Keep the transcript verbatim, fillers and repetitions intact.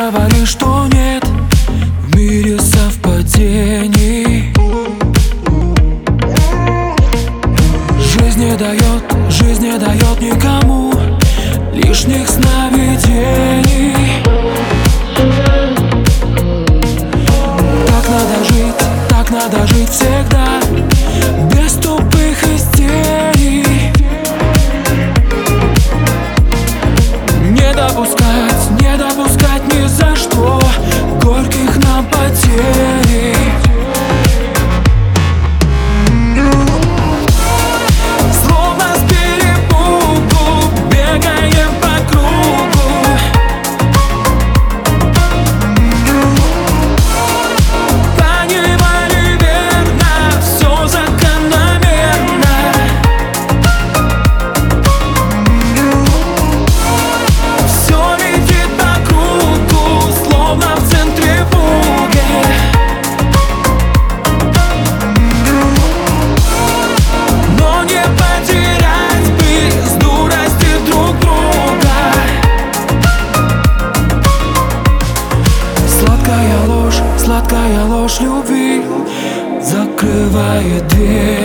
говоришь, что нет в мире совпадений. Жизнь не дает, жизнь не дает никому лишних сновидений. Так надо жить, так надо жить всегда, без тупых истерий. Не допускать, не допускать ни за что горьких нам потерь. Сладкая ложь любви закрывает дверь.